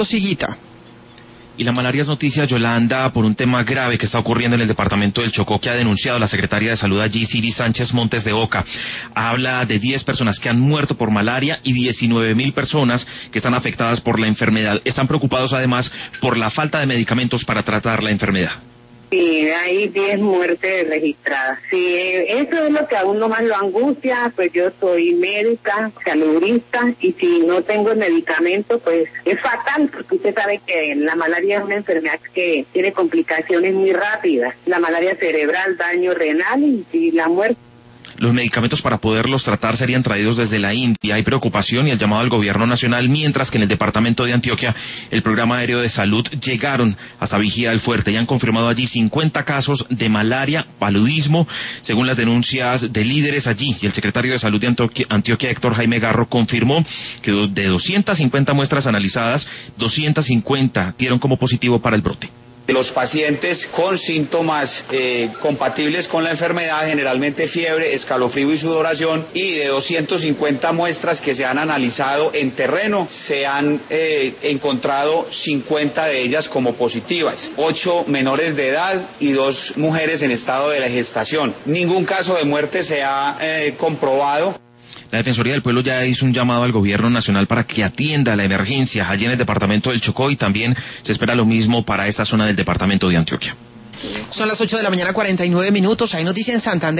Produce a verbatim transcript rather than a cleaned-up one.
Siguita. Y la malaria es noticia, Yolanda, por un tema grave que está ocurriendo en el departamento del Chocó, que ha denunciado la secretaria de Salud allí, Siri Sánchez Montes de Oca. Habla de diez personas que han muerto por malaria y diecinueve mil personas que están afectadas por la enfermedad. Están preocupados además por la falta de medicamentos para tratar la enfermedad. Sí, hay diez muertes registradas. Sí, eso es lo que a uno más lo angustia, pues yo soy médica, saludista, y si no tengo medicamento, pues es fatal, porque usted sabe que la malaria es una enfermedad que tiene complicaciones muy rápidas. La malaria cerebral, daño renal y, y la muerte. Los medicamentos para poderlos tratar serían traídos desde la India. Hay preocupación y el llamado al gobierno nacional, mientras que en el departamento de Antioquia el programa aéreo de salud llegaron hasta Vigía del Fuerte y han confirmado allí cincuenta casos de malaria, paludismo, según las denuncias de líderes allí. Y el secretario de Salud de Antioquia, Antioquia Héctor Jaime Garro, confirmó que de doscientas cincuenta muestras analizadas, doscientas cincuenta dieron como positivo para el brote. Los pacientes con síntomas eh, compatibles con la enfermedad, generalmente fiebre, escalofrío y sudoración, y de doscientas cincuenta muestras que se han analizado en terreno, se han eh, encontrado cincuenta de ellas como positivas, ocho menores de edad y dos mujeres en estado de la gestación. Ningún caso de muerte se ha eh, comprobado. La Defensoría del Pueblo ya hizo un llamado al gobierno nacional para que atienda la emergencia allí en el departamento del Chocó, y también se espera lo mismo para esta zona del departamento de Antioquia. Son las ocho de la mañana, cuarenta y nueve minutos. Hay noticia en Santander.